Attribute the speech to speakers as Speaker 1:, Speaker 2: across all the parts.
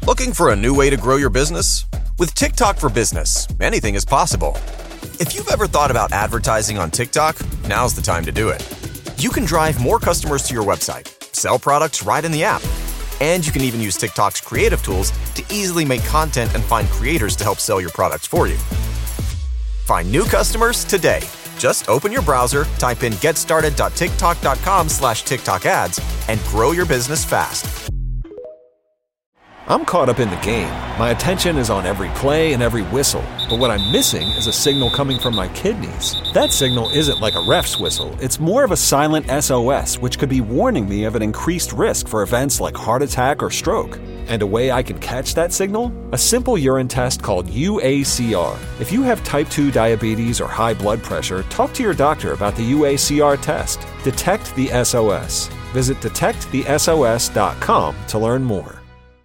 Speaker 1: Looking for a new way to grow your business? With TikTok for Business, anything is possible. If you've ever thought about advertising on TikTok, now's the time to do it. You can drive more customers to your website, sell products right in the app, and you can even use TikTok's creative tools to easily make content and find creators to help sell your products for you. Find new customers today. Just open your browser, type in getstarted.tiktok.com/TikTok ads, and grow your business fast.
Speaker 2: I'm caught up in the game. My attention is on every play and every whistle. But what I'm missing is a signal coming from my kidneys. That signal isn't like a ref's whistle. It's more of a silent SOS, which could be warning me of an increased risk for events like heart attack or stroke. And a way I can catch that signal? A simple urine test called UACR. If you have type 2 diabetes or high blood pressure, talk to your doctor about the UACR test. Detect the SOS. Visit detectthesos.com to learn more.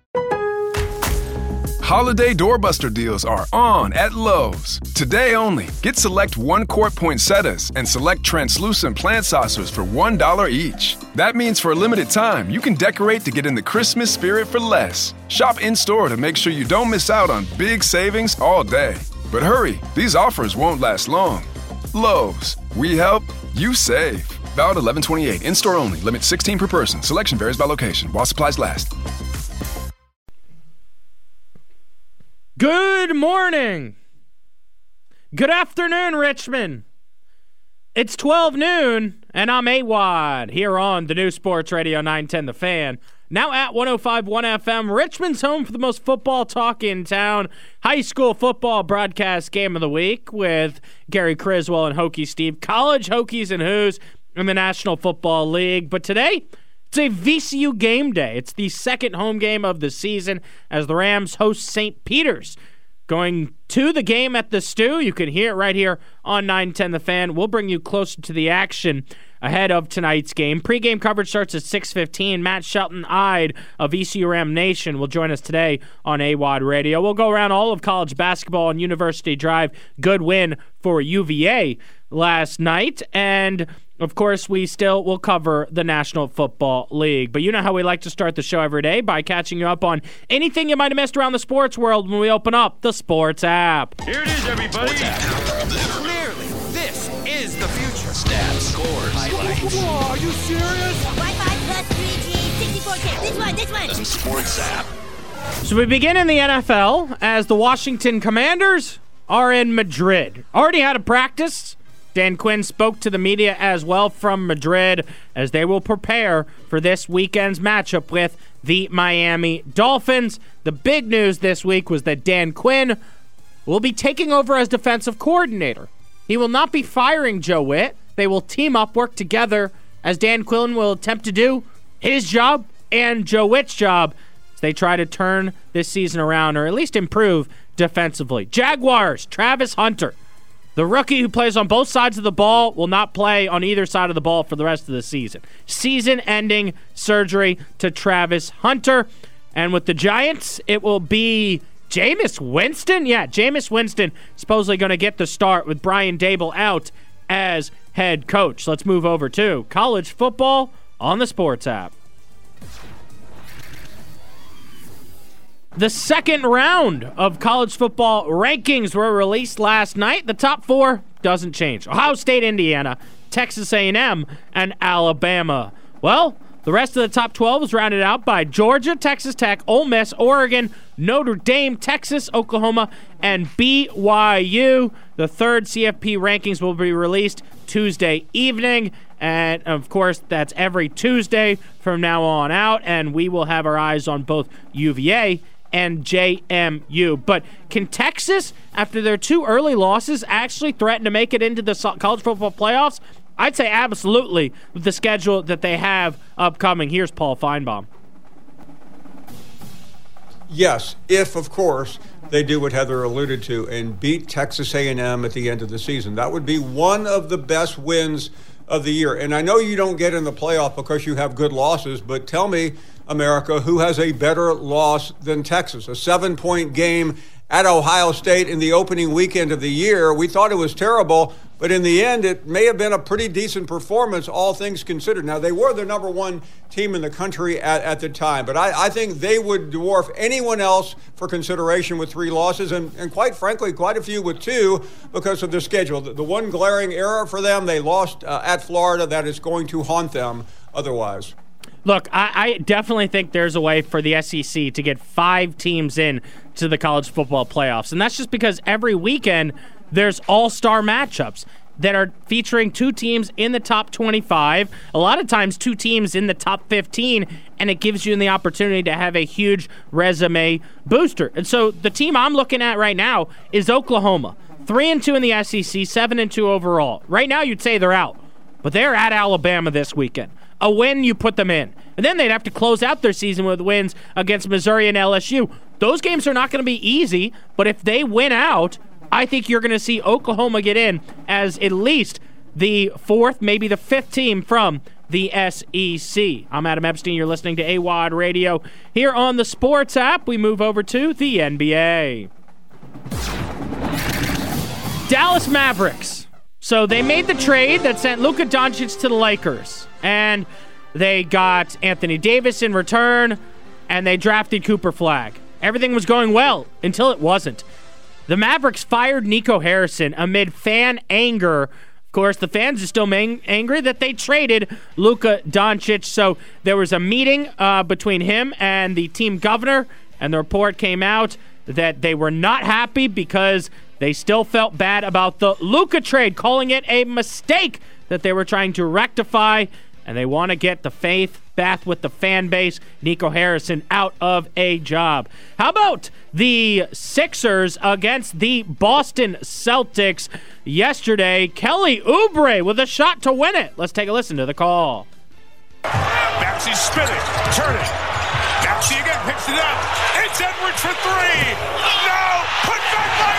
Speaker 3: Holiday doorbuster deals are on at Lowe's. Today only, get select 1-quart poinsettias and select translucent plant saucers for $1 each. That means for a limited time, you can decorate to get in the Christmas spirit for less. Shop in-store to make sure you don't miss out on big savings all day. But hurry, these offers won't last long. Lowe's, we help, you save. Valid 11/28, in-store only, limit 16 per person. Selection varies by location, while supplies last.
Speaker 4: Good morning. Good afternoon, Richmond. It's 12 noon, and I'm AWOD here on the new Sports Radio 910 The Fan. Now at 105.1 FM, Richmond's home for the most football talk in town. High school football broadcast game of the week with Gary Criswell and Hokie Steve. College Hokies and Who's in the National Football League. But today, it's a VCU game day. It's the second home game of the season as the Rams host St. Peter's. Going to the game at the Stew. You can hear it right here on 910 The Fan. We'll bring you closer to the action ahead of tonight's game. Pre-game coverage starts at 6:15. Matt Shelton-Ide of VCU Ram Nation will join us today on AWOD Radio. We'll go around all of college basketball on University Drive. Good win for UVA last night. And of course, we still will cover the National Football League. But you know how we like to start the show every day, by catching you up on anything you might have missed around the sports world when we open up the Sports app.
Speaker 5: Here it is, everybody.
Speaker 6: Clearly, this is the future. Stats, scores, highlights.
Speaker 5: Whoa, are you serious?
Speaker 7: Wi-Fi plus 3G, 64K. This one.
Speaker 6: The Sports app.
Speaker 4: So we begin in the NFL as the Washington Commanders are in Madrid. Already had a practice. Dan Quinn spoke to the media as well from Madrid as they will prepare for this weekend's matchup with the Miami Dolphins. The big news this week was that Dan Quinn will be taking over as defensive coordinator. He will not be firing Joe Witt. They will team up, work together, as Dan Quinn will attempt to do his job and Joe Witt's job as they try to turn this season around, or at least improve defensively. Jaguars, Travis Hunter. The rookie who plays on both sides of the ball will not play on either side of the ball for the rest of the season. Season-ending surgery to Travis Hunter. And with the Giants, it will be Jameis Winston. Yeah, Jameis Winston supposedly going to get the start with Brian Daboll out as head coach. Let's move over to college football on the Sports app. The second round of college football rankings were released last night. The top four doesn't change. Ohio State, Indiana, Texas A&M, and Alabama. Well, the rest of the top 12 was rounded out by Georgia, Texas Tech, Ole Miss, Oregon, Notre Dame, Texas, Oklahoma, and BYU. The third CFP rankings will be released Tuesday evening. And, of course, that's every Tuesday from now on out. And we will have our eyes on both UVA and JMU. But can Texas, after their two early losses, actually threaten to make it into the college football playoffs? I'd say absolutely with the schedule that they have upcoming. Here's Paul Feinbaum.
Speaker 8: Yes, if, of course, they do what Heather alluded to and beat Texas A&M at the end of the season. That would be one of the best wins of the year. And I know you don't get in the playoff because you have good losses, but tell me, America, who has a better loss than Texas? A 7-point game at Ohio State in the opening weekend of the year. We thought it was terrible. But in the end, it may have been a pretty decent performance, all things considered. Now, they were the number one team in the country at the time, but I think they would dwarf anyone else for consideration with 3 losses, and quite frankly, quite a few with 2 because of the schedule. The one glaring error for them, they lost at Florida. That is going to haunt them otherwise.
Speaker 4: Look, I definitely think there's a way for the SEC to get 5 teams in to the college football playoffs, and that's just because every weekend there's all-star matchups that are featuring 2 teams in the top 25, a lot of times 2 teams in the top 15, and it gives you the opportunity to have a huge resume booster. And so the team I'm looking at right now is Oklahoma, 3-2 in the SEC, 7-2 overall. Right now you'd say they're out, but they're at Alabama this weekend. A win, you put them in. And then they'd have to close out their season with wins against Missouri and LSU. Those games are not going to be easy, but if they win out, I think you're going to see Oklahoma get in as at least the 4th, maybe the 5th team from the SEC. I'm Adam Epstein. You're listening to AWOD Radio. Here on the Sports app, we move over to the NBA. Dallas Mavericks. So they made the trade that sent Luka Doncic to the Lakers. And they got Anthony Davis in return, and they drafted Cooper Flagg. Everything was going well until it wasn't. The Mavericks fired Nico Harrison amid fan anger. Of course, the fans are still angry that they traded Luka Doncic. So there was a meeting between him and the team governor, and the report came out that they were not happy because they still felt bad about the Luka trade, calling it a mistake that they were trying to rectify, and they want to get the faith back with the fan base. Nico Harrison out of a job. How about the Sixers against the Boston Celtics yesterday? Kelly Oubre with a shot to win it. Let's take a listen to the call.
Speaker 5: Maxey spinning, turning. Maxey again picks it up. It's Edwards for 3. No! Put back by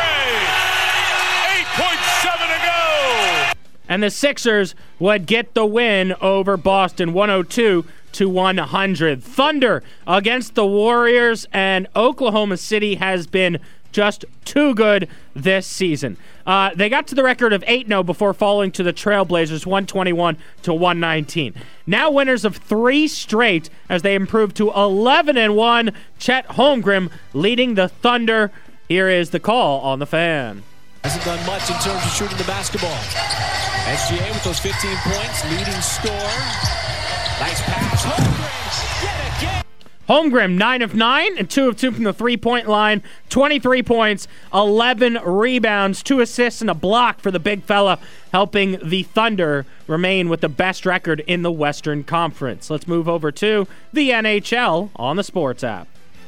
Speaker 5: Oubre! 8.7 to go!
Speaker 4: And the Sixers would get the win over Boston, 102-100. Thunder against the Warriors, and Oklahoma City has been just too good this season. They got to the record of 8-0 before falling to the Trailblazers, 121-119. Now winners of 3 straight as they improved to 11-1. Chet Holmgren leading the Thunder. Here is the call on the Fan.
Speaker 9: Hasn't done much in terms of shooting the basketball. SGA with those 15 points, leading scorer. Nice pass. Holmgren yet again.
Speaker 4: Holmgren, 9 of 9 and 2 of 2 from the three-point line. 23 points, 11 rebounds, 2 assists, and a block for the big fella, helping the Thunder remain with the best record in the Western Conference. Let's move over to the NHL on the Sports app.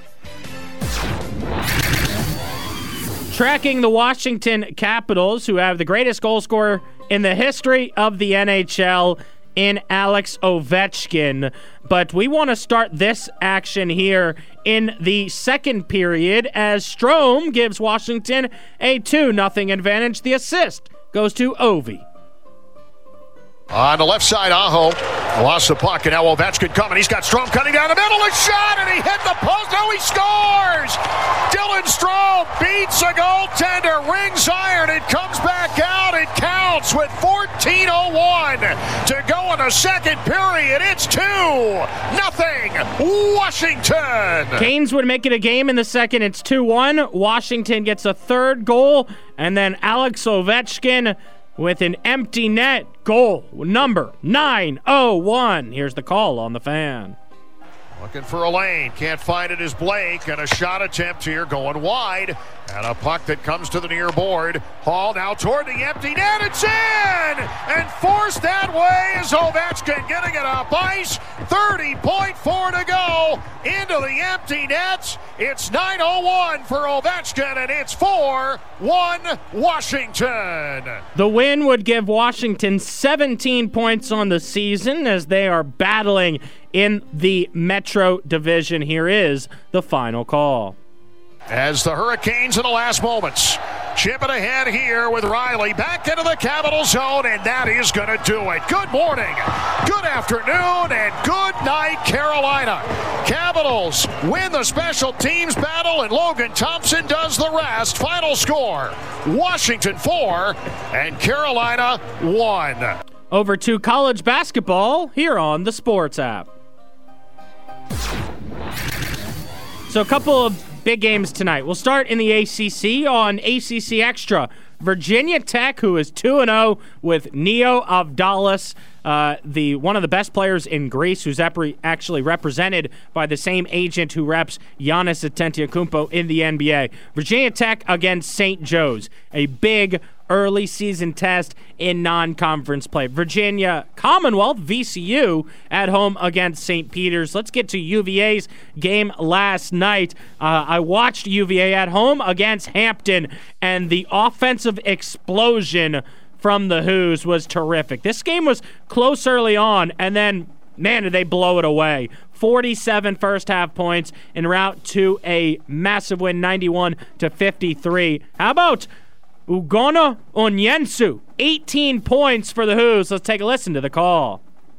Speaker 4: Tracking the Washington Capitals, who have the greatest goal scorer in the history of the NHL in Alex Ovechkin. But we want to start this action here in the second period as Strome gives Washington a 2-0 advantage. The assist goes to Ovi.
Speaker 10: On the left side, Aho lost the puck, and now Ovechkin coming. He's got Strome cutting down the middle, a shot, and he hit the post. Now he scores! Dylan Strome beats a goaltender, rings iron. It comes back out. It counts with 14:01 to go in the second period. It's 2-0 Washington.
Speaker 4: Canes would make it a game in the second. It's 2-1. Washington gets a third goal, and then Alex Ovechkin with an empty net goal, number 901. Here's the call on the Fan.
Speaker 10: Looking for a lane, can't find it as Blake, and a shot attempt here going wide, and a puck that comes to the near board. Hall now toward the empty net, it's in! And forced that way is Ovechkin getting it up ice, 30.4 to go into the empty nets. It's 9:01 for Ovechkin, and it's 4-1 Washington.
Speaker 4: The win would give Washington 17 points on the season as they are battling in the Metro Division. Here is the final call.
Speaker 10: As the Hurricanes in the last moments Chip it ahead here with Riley. Back into the Capital zone, and that is going to do it. Good morning, good afternoon, and good night, Carolina. Capitals win the special teams battle, and Logan Thompson does the rest. Final score, Washington 4 and Carolina 1.
Speaker 4: Over to college basketball here on the Sports app. So a couple of big games tonight. We'll start in the ACC on ACC Extra. Virginia Tech, who is 2-0 with Neo Avdalas, one of the best players in Greece, who's actually represented by the same agent who reps Giannis Antetokounmpo in the NBA. Virginia Tech against St. Joe's, a big early season test in non-conference play. Virginia Commonwealth, VCU, at home against St. Peter's. Let's get to UVA's game last night. I watched UVA at home against Hampton, and the offensive explosion from the Hoos was terrific. This game was close early on, and then, man, did they blow it away. 47 first half points en route to a massive win, 91-53. How about Ugonna Onyensu? 18 points for the Hoos. Let's take a listen to the call.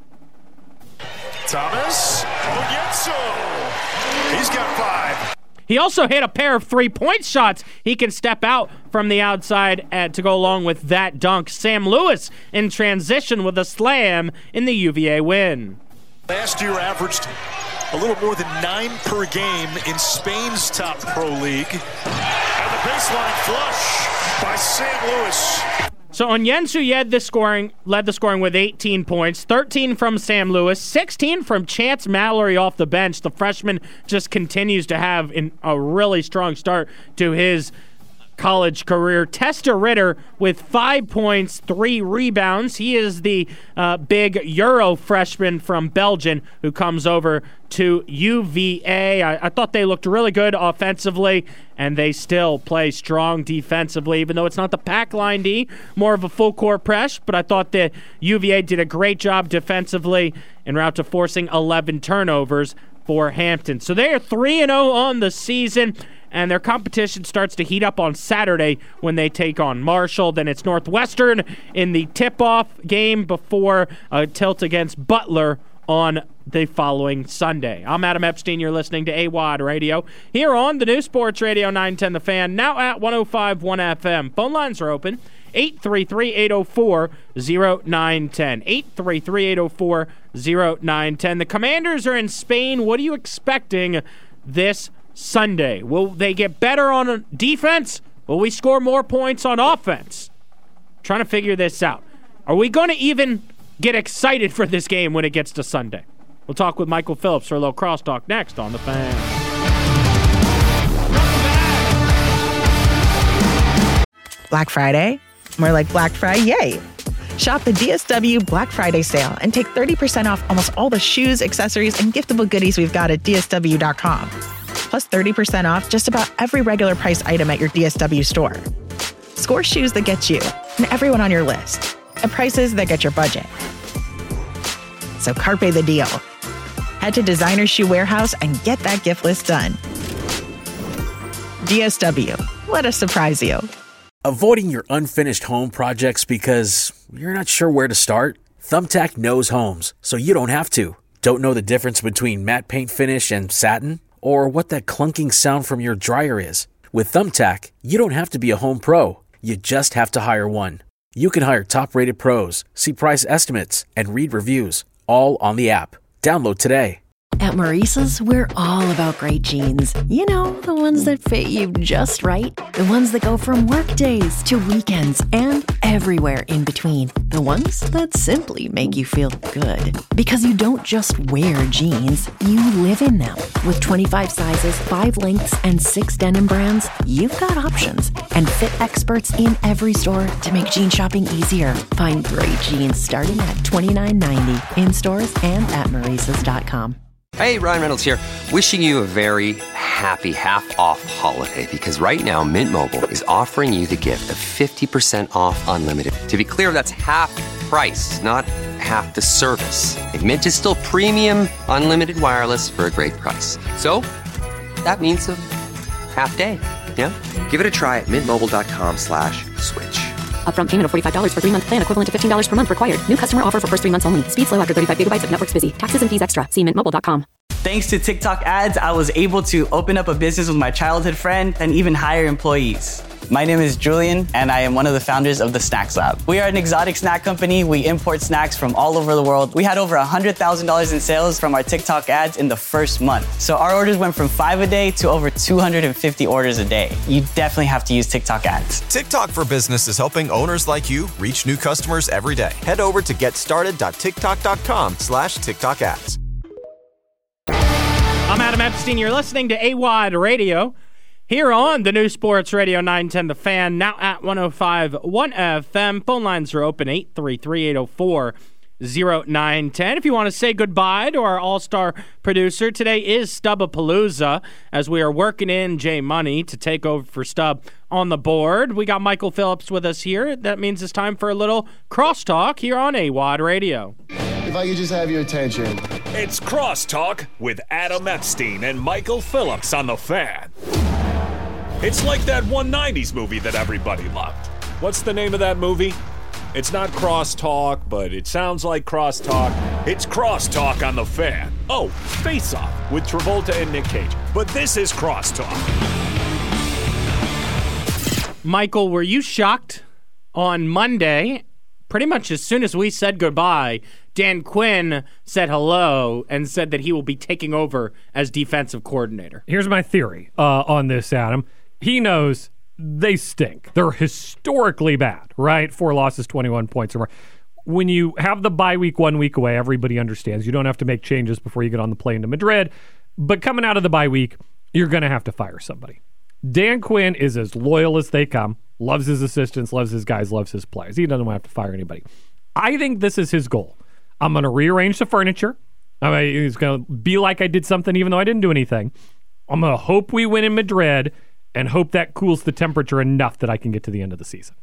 Speaker 5: Thomas Onyensu. He's got 5.
Speaker 4: He also hit a pair of three-point shots. He can step out from the outside to go along with that dunk. Sam Lewis in transition with a slam in the UVA win.
Speaker 11: Last year averaged a little more than 9 per game in Spain's top pro league. And the baseline flush by Sam Lewis.
Speaker 4: So Onyensu led the scoring with 18 points, 13 from Sam Lewis, 16 from Chance Mallory off the bench. The freshman just continues to have a really strong start to his college career. Testa Ritter with 5 points, 3 rebounds. He is the big Euro freshman from Belgium who comes over to UVA. I thought they looked really good offensively, and they still play strong defensively, even though it's not the pack line D, more of a full court press. But I thought that UVA did a great job defensively en route to forcing 11 turnovers for Hampton. So they are 3-0 on the season, and their competition starts to heat up on Saturday when they take on Marshall. Then it's Northwestern in the tip-off game before a tilt against Butler on the following Sunday. I'm Adam Epstein. You're listening to AWOD Radio here on the new Sports Radio 910 The Fan, now at 105.1 FM. Phone lines are open. 833-804-0910. 833-804-0910. The Commanders are in Spain. What are you expecting this Sunday? Will they get better on defense? Will we score more points on offense? Trying to figure this out. Are we going to even get excited for this game when it gets to Sunday? We'll talk with Michael Phillips for a little crosstalk next on The Fan.
Speaker 12: Black Friday? More like Black Friday. Shop the DSW Black Friday sale and take 30% off almost all the shoes, accessories, and giftable goodies we've got at DSW.com. Plus 30% off just about every regular price item at your DSW store. Score shoes that get you and everyone on your list at prices that get your budget. So carpe the deal. Head to Designer Shoe Warehouse and get that gift list done. DSW. Let us surprise you.
Speaker 13: Avoiding your unfinished home projects because you're not sure where to start? Thumbtack knows homes, so you don't have to. Don't know the difference between matte paint finish and satin? Or what that clunking sound from your dryer is? With Thumbtack, you don't have to be a home pro. You just have to hire one. You can hire top-rated pros, see price estimates, and read reviews, all on the app. Download today.
Speaker 14: At Maurice's, we're all about great jeans. You know, the ones that fit you just right. The ones that go from work days to weekends and everywhere in between. The ones that simply make you feel good. Because you don't just wear jeans, you live in them. With 25 sizes, 5 lengths, and 6 denim brands, you've got options. And fit experts in every store to make jean shopping easier. Find great jeans starting at $29.90 in stores and at Maurice's.com.
Speaker 15: Hey, Ryan Reynolds here. Wishing you a very happy half-off holiday because right now Mint Mobile is offering you the gift of 50% off unlimited. To be clear, that's half price, not half the service. And Mint is still premium unlimited wireless for a great price. So that means a half day. Yeah? Give it a try at mintmobile.com/switch.
Speaker 14: Upfront payment of $45 for 3-month plan, equivalent to $15 per month required. New customer offer for first 3 months only. Speed slow after 35 gigabytes if network's busy. Taxes and fees extra. See mintmobile.com.
Speaker 16: Thanks to TikTok ads, I was able to open up a business with my childhood friend and even hire employees. My name is Julian, and I am one of the founders of the Snacks Lab. We are an exotic snack company. We import snacks from all over the world. We had over $100,000 in sales from our TikTok ads in the first month. So our orders went from 5 a day to over 250 orders a day. You definitely have to use TikTok ads.
Speaker 1: TikTok for Business is helping owners like you reach new customers every day. Head over to getstarted.tiktok.com/TikTok ads.
Speaker 4: I'm Adam Epstein. You're listening to AWOD Radio. Here on the new Sports Radio 910 The Fan, now at 105.1 FM. Phone lines are open, 833-804-0910. If you want to say goodbye to our all-star producer, today is Stubbapalooza, as we are working in Jay Money to take over for Stubb on the board. We got Michael Phillips with us here. That means it's time for a little crosstalk here on AWOD Radio.
Speaker 17: If I could just have your attention.
Speaker 11: It's Crosstalk with Adam Epstein and Michael Phillips on The Fan. It's like that 190s movie that everybody loved. What's the name of that movie? It's not Crosstalk, but it sounds like Crosstalk. It's Crosstalk on The Fan. Oh, Face Off with Travolta and Nick Cage. But this is Crosstalk.
Speaker 4: Michael, were you shocked on Monday? Pretty much as soon as we said goodbye, Dan Quinn said hello and said that he will be taking over as defensive coordinator.
Speaker 18: Here's my theory on this, Adam. He knows they stink. They're historically bad, right? 4 losses, 21 points or more. When you have the bye week 1 week away, everybody understands. You don't have to make changes before you get on the plane to Madrid. But coming out of the bye week, you're going to have to fire somebody. Dan Quinn is as loyal as they come, loves his assistants, loves his guys, loves his players. He doesn't want to have to fire anybody. I think this is his goal. I'm going to rearrange the furniture. It's going to be like I did something even though I didn't do anything. I'm going to hope we win in Madrid and hope that cools the temperature enough that I can get to the end of the season.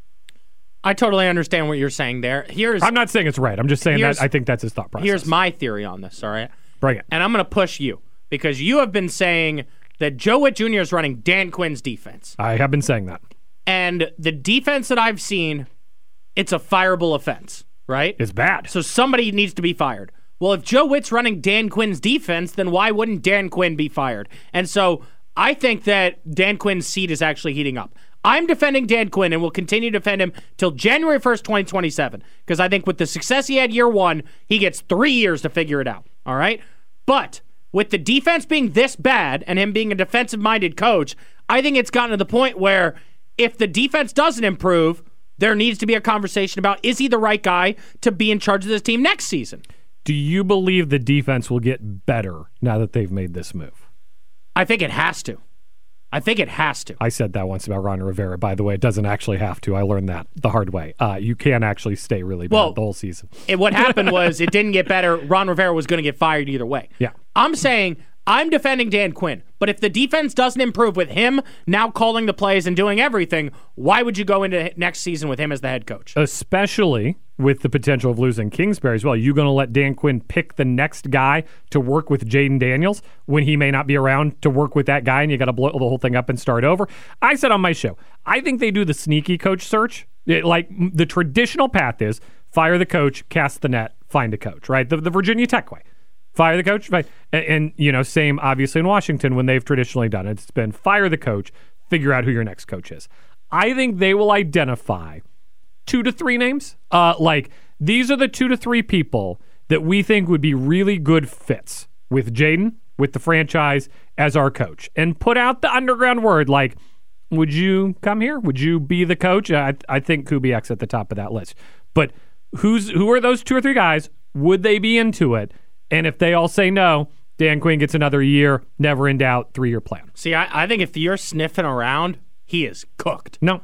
Speaker 4: I totally understand what you're saying there.
Speaker 18: I'm not saying it's right. I'm just saying that I think that's his thought process.
Speaker 4: Here's my theory on this, all right?
Speaker 18: Bring it.
Speaker 4: And I'm going to push you because you have been saying that Joe Witt Jr. is running Dan Quinn's defense.
Speaker 18: I have been saying that.
Speaker 4: And the defense that I've seen, it's a fireable offense, right?
Speaker 18: It's bad.
Speaker 4: So somebody needs to be fired. Well, if Joe Witt's running Dan Quinn's defense, then why wouldn't Dan Quinn be fired? And so I think that Dan Quinn's seat is actually heating up. I'm defending Dan Quinn and will continue to defend him till January 1st, 2027, because I think with the success he had year one, he gets 3 years to figure it out, all right? But with the defense being this bad and him being a defensive-minded coach, I think it's gotten to the point where if the defense doesn't improve, there needs to be a conversation about, is he the right guy to be in charge of this team next season?
Speaker 18: Do you believe the defense will get better now that they've made this move?
Speaker 4: I think it has to. I said that once about Ron Rivera. By the way, it doesn't actually have to. I learned that the hard way. You can actually stay really bad the whole season. What happened was it didn't get better. Ron Rivera was going to get fired either way.
Speaker 18: Yeah.
Speaker 4: I'm saying I'm defending Dan Quinn, but if the defense doesn't improve with him now calling the plays and doing everything, why would you go into next season with him as the head coach?
Speaker 18: Especially with the potential of losing Kingsbury as well. You going to let Dan Quinn pick the next guy to work with Jaden Daniels when he may not be around to work with that guy and you got to blow the whole thing up and start over? I said on my show, I think they do the sneaky coach search. Like the traditional path is fire the coach, cast the net, find a coach, right? The Virginia Tech way. Fire the coach, right? And same obviously in Washington when they've traditionally done it. It's been fire the coach, figure out who your next coach is. I think they will identify 2 to 3 names. Like these are the 2 to 3 people that we think would be really good fits with Jaden, with the franchise as our coach, and put out the underground word like, would you come here? Would you be the coach? I think Kubiak's at the top of that list. But who are those 2 or 3 guys? Would they be into it? And if they all say no, Dan Quinn gets another year, never in doubt, 3-year plan.
Speaker 4: See, I think if you're sniffing around, he is cooked.
Speaker 18: No,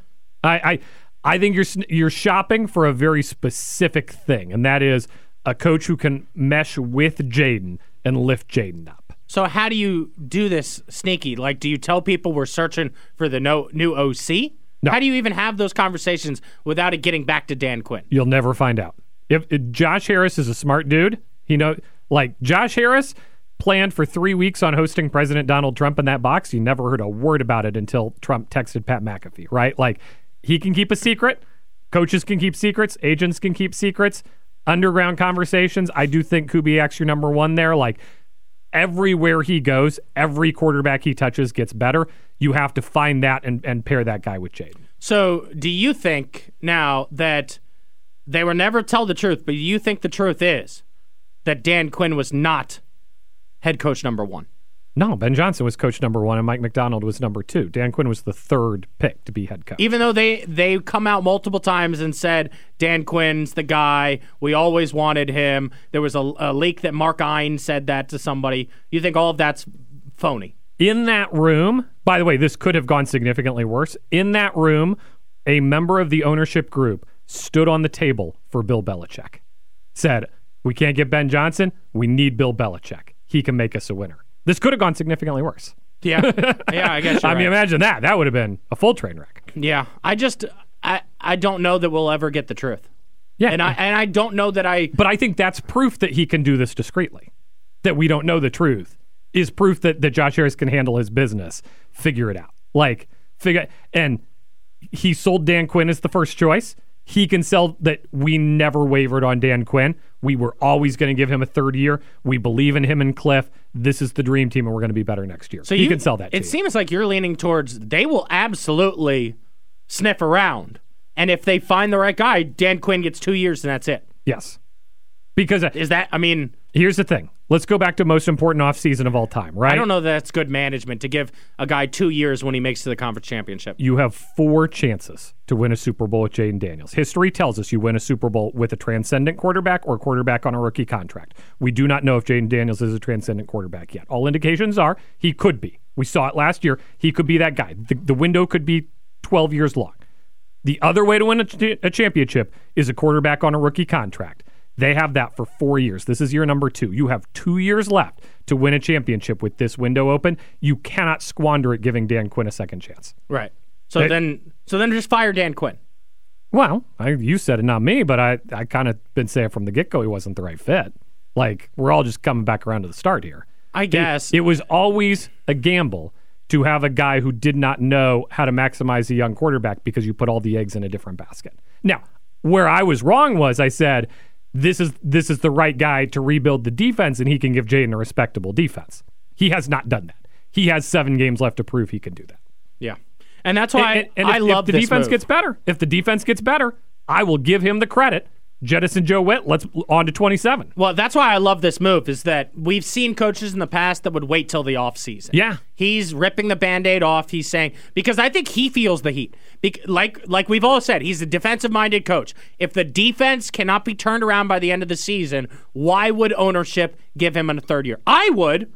Speaker 18: I think you're shopping for a very specific thing, and that is a coach who can mesh with Jaden and lift Jaden up.
Speaker 4: So how do you do this sneaky? Like, do you tell people we're searching for the new OC?
Speaker 18: No.
Speaker 4: How do you even have those conversations without it getting back to Dan Quinn?
Speaker 18: You'll never find out. If Josh Harris is a smart dude, Josh Harris planned for 3 weeks on hosting President Donald Trump in that box. You never heard a word about it until Trump texted Pat McAfee, right? Like, he can keep a secret. Coaches can keep secrets. Agents can keep secrets. Underground conversations. I do think Kubiak's your number one there. Like, everywhere he goes, every quarterback he touches gets better. You have to find that and pair that guy with Jayden.
Speaker 4: So do you think now that they will never tell the truth, but do you think the truth is that Dan Quinn was not head coach number one?
Speaker 18: No, Ben Johnson was coach number one and Mike McDonald was number two. Dan Quinn was the third pick to be head coach.
Speaker 4: Even though they come out multiple times and said, Dan Quinn's the guy, we always wanted him. There was a leak that Mark Ein said that to somebody. You think all of that's phony?
Speaker 18: In that room, by the way, this could have gone significantly worse. In that room, a member of the ownership group stood on the table for Bill Belichick. Said, we can't get Ben Johnson. We need Bill Belichick. He can make us a winner. This could have gone significantly worse.
Speaker 4: Yeah, I guess you're
Speaker 18: I mean,
Speaker 4: right.
Speaker 18: imagine that. That would have been a full train wreck.
Speaker 4: Yeah, I don't know that we'll ever get the truth.
Speaker 18: Yeah,
Speaker 4: and I don't know that
Speaker 18: But I think that's proof that he can do this discreetly. That we don't know the truth is proof that Josh Harris can handle his business. Figure it out. And he sold Dan Quinn as the first choice. He can sell that we never wavered on Dan Quinn. We were always going to give him a third year. We believe in him and Cliff. This is the dream team, and we're going to be better next year. So he can sell that to you.
Speaker 4: It seems like you're leaning towards they will absolutely sniff around. And if they find the right guy, Dan Quinn gets 2 years and that's it.
Speaker 18: Yes. Because
Speaker 4: here's
Speaker 18: the thing. Let's go back to most important offseason of all time, right?
Speaker 4: I don't know that that's good management to give a guy 2 years when he makes it to the conference championship.
Speaker 18: You have 4 chances to win a Super Bowl with Jayden Daniels. History tells us you win a Super Bowl with a transcendent quarterback or quarterback on a rookie contract. We do not know if Jayden Daniels is a transcendent quarterback yet. All indications are he could be. We saw it last year. He could be that guy. The window could be 12 years long. The other way to win a championship is a quarterback on a rookie contract. They have that for 4 years. This is year number 2. You have 2 years left to win a championship with this window open. You cannot squander it giving Dan Quinn a second chance.
Speaker 4: Right. So then just fire Dan Quinn.
Speaker 18: Well, you said it, not me, but I kind of been saying from the get-go he wasn't the right fit. Like, we're all just coming back around to the start here.
Speaker 4: I guess.
Speaker 18: It was always a gamble to have a guy who did not know how to maximize a young quarterback because you put all the eggs in a different basket. Now, where I was wrong was I said, this is the right guy to rebuild the defense, and he can give Jayden a respectable defense. He has not done that. He has 7 games left to prove he can do that.
Speaker 4: Yeah. And that's why I
Speaker 18: if
Speaker 4: love
Speaker 18: the
Speaker 4: this
Speaker 18: defense
Speaker 4: move.
Speaker 18: gets better. If the defense gets better, I will give him the credit. Jettison Joe Witt, let's on to 27.
Speaker 4: Well, that's why I love this move, is that we've seen coaches in the past that would wait till the offseason.
Speaker 18: Yeah.
Speaker 4: He's ripping the Band-Aid off. He's saying, because I think he feels the heat. Like we've all said, he's a defensive-minded coach. If the defense cannot be turned around by the end of the season, why would ownership give him a third year? I would.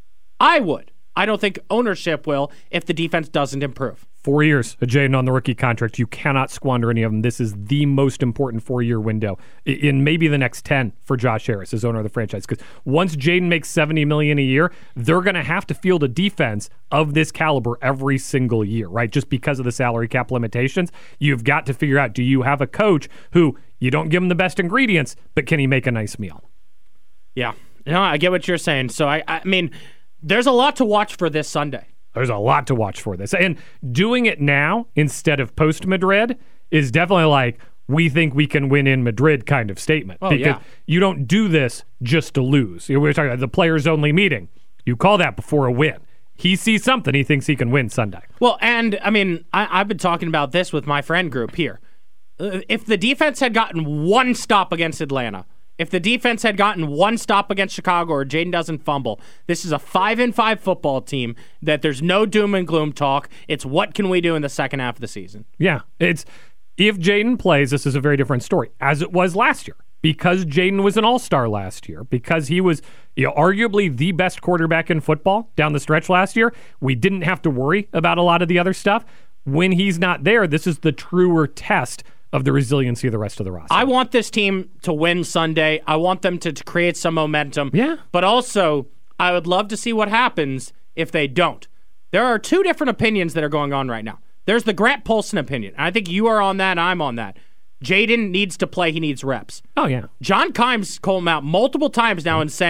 Speaker 4: I don't think ownership will if the defense doesn't improve.
Speaker 18: 4 years of Jayden on the rookie contract. You cannot squander any of them. This is the most important 4-year window in maybe the next 10 for Josh Harris as owner of the franchise. Because once Jayden makes $70 million a year, they're going to have to field a defense of this caliber every single year, right? Just because of the salary cap limitations. You've got to figure out, do you have a coach who you don't give him the best ingredients, but can he make a nice meal?
Speaker 4: Yeah. No, I get what you're saying. So, I mean, there's a lot to watch for this Sunday.
Speaker 18: There's a lot to watch for this. And doing it now instead of post-Madrid is definitely like, we think we can win in Madrid kind of statement.
Speaker 4: Oh,
Speaker 18: because
Speaker 4: yeah.
Speaker 18: you don't do this just to lose. We were talking about the players-only meeting. You call that before a win. He sees something. He thinks he can win Sunday.
Speaker 4: Well, and, I mean, I've been talking about this with my friend group here. If the defense had gotten one stop against Atlanta, if the defense had gotten one stop against Chicago or Jayden doesn't fumble, this is a 5-5 football team that there's no doom and gloom talk. It's what can we do in the second half of the season.
Speaker 18: Yeah, it's if Jayden plays, this is a very different story, as it was last year. Because Jayden was an all-star last year, because he was arguably the best quarterback in football down the stretch last year, we didn't have to worry about a lot of the other stuff. When he's not there, this is the truer test of the resiliency of the rest of the roster.
Speaker 4: I want this team to win Sunday. I want them to create some momentum.
Speaker 18: Yeah.
Speaker 4: But also, I would love to see what happens if they don't. There are 2 different opinions that are going on right now. There's the Grant Paulson opinion. I think you are on that, I'm on that. Jayden needs to play. He needs reps.
Speaker 18: Oh, yeah.
Speaker 4: John Kimes called him out multiple times now and saying,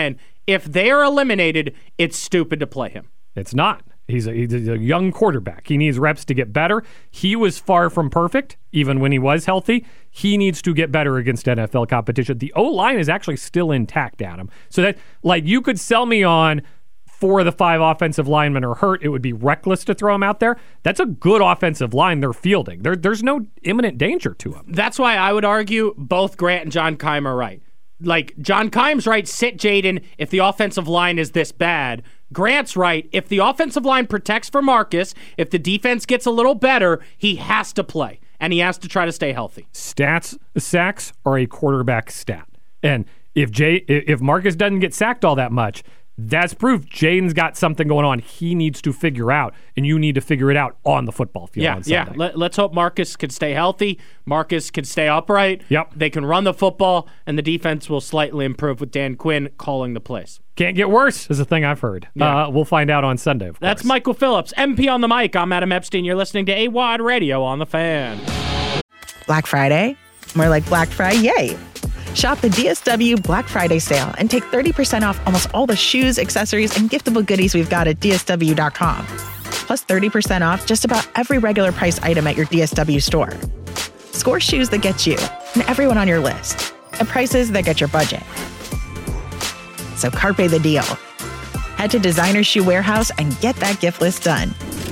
Speaker 4: If they are eliminated, it's stupid to play him.
Speaker 18: It's not. He's a young quarterback. He needs reps to get better. He was far from perfect, even when he was healthy. He needs to get better against NFL competition. The O-line is actually still intact, Adam. So that, like, you could sell me on 4 of the 5 offensive linemen are hurt. It would be reckless to throw them out there. That's a good offensive line they're fielding. There's no imminent danger to them.
Speaker 4: That's why I would argue both Grant and John Keim are right. Like, John Keim's right, sit Jaden if the offensive line is this bad. Grant's right, if the offensive line protects for Marcus, if the defense gets a little better, he has to play, and he has to try to stay healthy.
Speaker 18: Sacks are a quarterback stat. And if Marcus doesn't get sacked all that much, that's proof Jaden's got something going on he needs to figure out, and you need to figure it out on the football field on Sunday.
Speaker 4: Yeah. Let's hope Marcus can stay healthy. Marcus can stay upright.
Speaker 18: Yep.
Speaker 4: They can run the football, and the defense will slightly improve with Dan Quinn calling the plays.
Speaker 18: Can't get worse is a thing I've heard.
Speaker 4: Yeah.
Speaker 18: We'll find out on Sunday, of course.
Speaker 4: That's Michael Phillips, MP on the mic. I'm Adam Epstein. You're listening to AWOD Radio on The Fan.
Speaker 12: Black Friday? More like Black Friday. Shop the DSW Black Friday sale and take 30% off almost all the shoes, accessories, and giftable goodies we've got at DSW.com. Plus 30% off just about every regular price item at your DSW store. Score shoes that get you and everyone on your list at prices that get your budget. So carpe the deal. Head to Designer Shoe Warehouse and get that gift list done.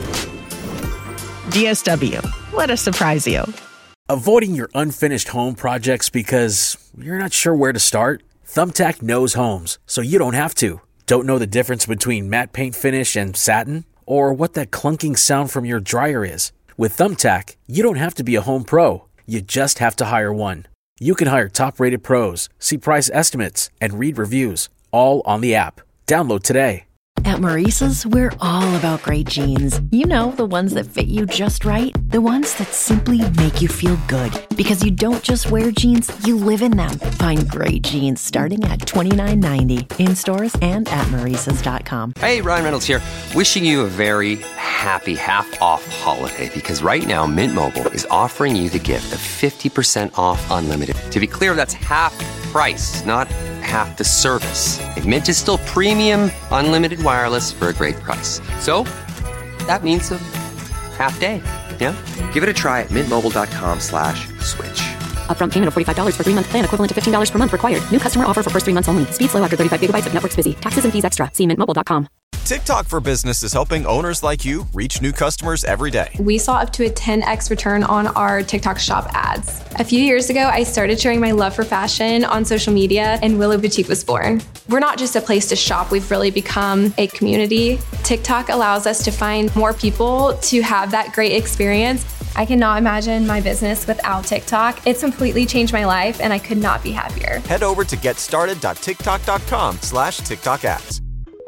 Speaker 12: DSW. Let us surprise you.
Speaker 13: Avoiding your unfinished home projects because you're not sure where to start? Thumbtack knows homes, so you don't have to. Don't know the difference between matte paint finish and satin? Or what that clunking sound from your dryer is? With Thumbtack, you don't have to be a home pro. You just have to hire one. You can hire top-rated pros, see price estimates, and read reviews, all on the app. Download today.
Speaker 14: At Maurice's, we're all about great jeans. You know, the ones that fit you just right. The ones that simply make you feel good. Because you don't just wear jeans, you live in them. Find great jeans starting at $29.90 in stores and at Maurice's.com.
Speaker 15: Hey, Ryan Reynolds here. Wishing you a very happy half-off holiday. Because right now, Mint Mobile is offering you the gift of 50% off unlimited. To be clear, that's half price, not half the service. Mint is still premium, unlimited wireless for a great price. So, that means a half day, yeah? Give it a try at mintmobile.com/switch.
Speaker 19: Upfront payment of $45 for 3-month plan, equivalent to $15 per month required. New customer offer for first 3 months only. Speed slow after 35 gigabytes if network's busy. Taxes and fees extra. See mintmobile.com.
Speaker 1: TikTok for Business is helping owners like you reach new customers every day.
Speaker 20: We saw up to a 10x return on our TikTok shop ads. A few years ago, I started sharing my love for fashion on social media, and Willow Boutique was born. We're not just a place to shop, we've really become a community. TikTok allows us to find more people to have that great experience. I cannot imagine my business without TikTok. It's completely changed my life, and I could not be happier.
Speaker 1: Head over to getstarted.tiktok.com/TikTok ads.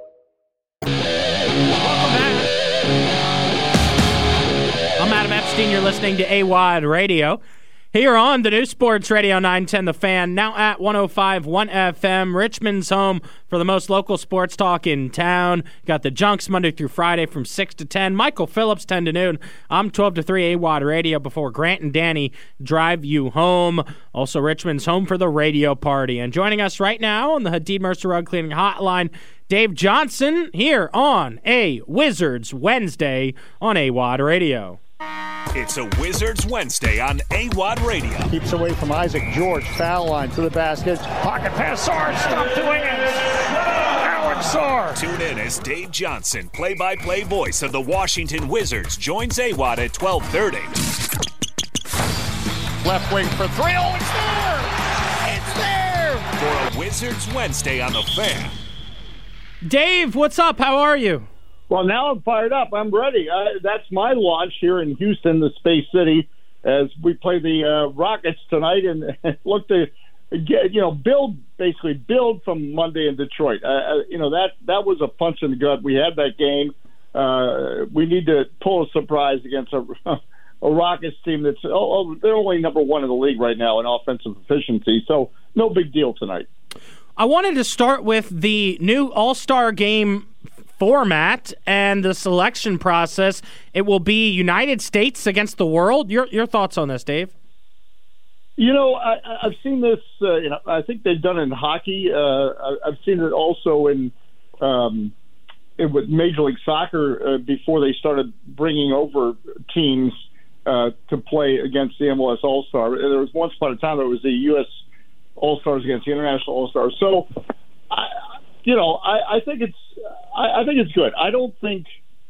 Speaker 4: I'm Adam Epstein. You're listening to AWOD Radio. Here on the new Sports Radio 910 The Fan, now at 105.1 FM, Richmond's home for the most local sports talk in town. Got the Junks Monday through Friday from 6 to 10. Michael Phillips, 10 to noon. I'm 12 to 3, AWOD Radio, before Grant and Danny drive you home. Also, Richmond's home for the radio party. And joining us right now on the Hadid Mercer Rug Cleaning Hotline, Dave Johnson, here on a Wizards Wednesday on AWOD Radio.
Speaker 11: It's a Wizards Wednesday on AWOD Radio.
Speaker 21: Keeps away from Isaac George. Foul line to the basket. Pocket pass. Sarr. Stop to Wiggins. Alex Sarr.
Speaker 11: Tune in as Dave Johnson, play-by-play voice of the Washington Wizards, joins AWOD at 12:30.
Speaker 21: Left wing for 3. Oh, it's there. It's there.
Speaker 11: For a Wizards Wednesday on The Fan.
Speaker 4: Dave, what's up? How are you?
Speaker 21: Well, now I'm fired up. I'm ready. That's my launch here in Houston, the Space City, as we play the Rockets tonight and look to get, build from Monday in Detroit. That was a punch in the gut. We had that game. We need to pull a surprise against a Rockets team that's they're only number 1 in the league right now in offensive efficiency. So no big deal tonight.
Speaker 4: I wanted to start with the new All-Star Game format and the selection process. It will be United States against the world. Your thoughts on this, Dave?
Speaker 21: I've seen this. I think they've done it in hockey. I've seen it also in with Major League Soccer before they started bringing over teams to play against the MLS All-Star. There was once upon a time there was the U.S. All-Stars against the International All-Stars. So, I think it's good. I don't think.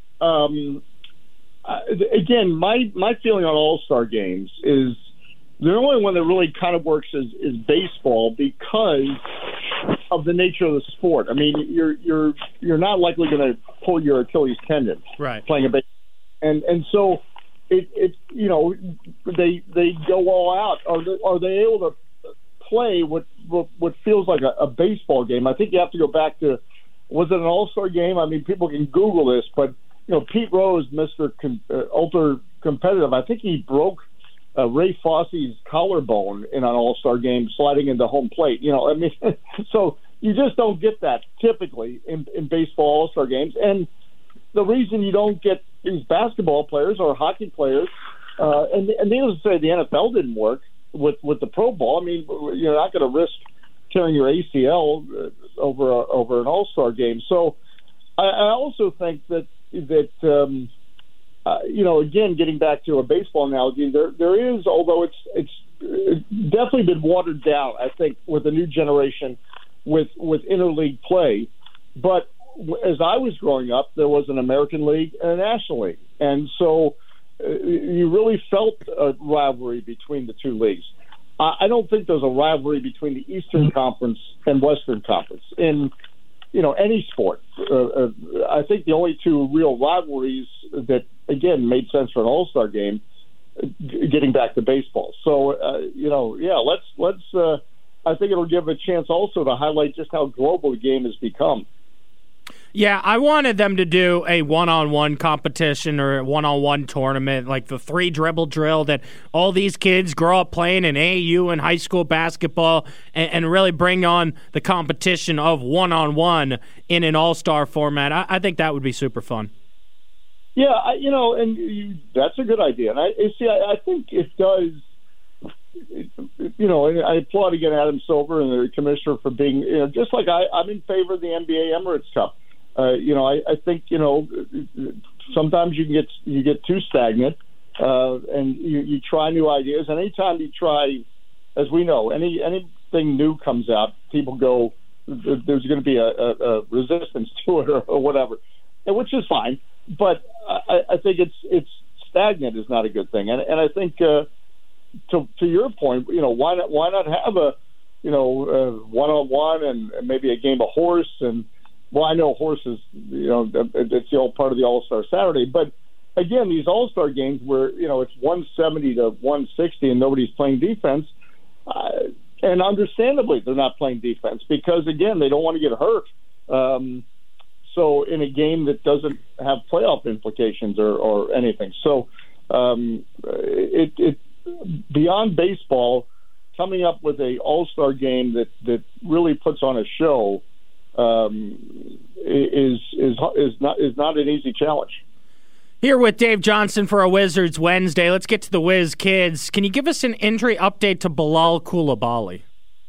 Speaker 21: Again, my feeling on All-Star games is the only one that really kind of works is baseball because of the nature of the sport. I mean, you're not likely going to pull your Achilles tendon playing a baseball, and so it they go all out. Are they able to play what feels like a baseball game? I think you have to go back to, was it an All-Star game? I mean, people can Google this, but Pete Rose, Mr. Ultra Competitive, I think he broke Ray Fosse's collarbone in an All-Star game sliding into home plate. So you just don't get that typically in baseball All-Star games. And the reason you don't get these basketball players or hockey players, and needless to say, the NFL didn't work with the Pro Bowl. I mean, you're not going to risk tearing your ACL over an All-Star game. So I also think that again, getting back to a baseball analogy, there is, although it's definitely been watered down, I think, with the new generation with interleague play. But as I was growing up, there was an American League and a National League. And so you really felt a rivalry between the two leagues. I don't think there's a rivalry between the Eastern Conference and Western Conference in any sport. I think the only two real rivalries that, again, made sense for an All-Star game, getting back to baseball. So, let's I think it'll give a chance also to highlight just how global the game has become.
Speaker 4: Yeah, I wanted them to do a one-on-one competition or a one-on-one tournament, like the 3-dribble drill that all these kids grow up playing in AAU and high school basketball, and really bring on the competition of one-on-one in an all-star format. I think that would be super fun.
Speaker 21: Yeah, that's a good idea. And I think it does. And I applaud again Adam Silver and the commissioner for being, just like I'm in favor of the NBA Emirates Cup. I think sometimes you get too stagnant, and you try new ideas. And anytime you try, as we know, anything new comes out, people go, there's going to be a resistance to it or whatever, and which is fine. But I think it's stagnant is not a good thing. And I think to your point, why not have a one-on-one and maybe a game of horse and. Well, I know horses, it's the old part of the All-Star Saturday. But, again, these All-Star games where, it's 170 to 160 and nobody's playing defense, and understandably they're not playing defense because, again, they don't want to get hurt. So in a game that doesn't have playoff implications or anything. So it beyond baseball, coming up with a All-Star game that really puts on a show is not an easy challenge.
Speaker 4: Here with Dave Johnson for a Wizards Wednesday. Let's get to the Wiz Kids. Can you give us an injury update to Bilal Coulibaly?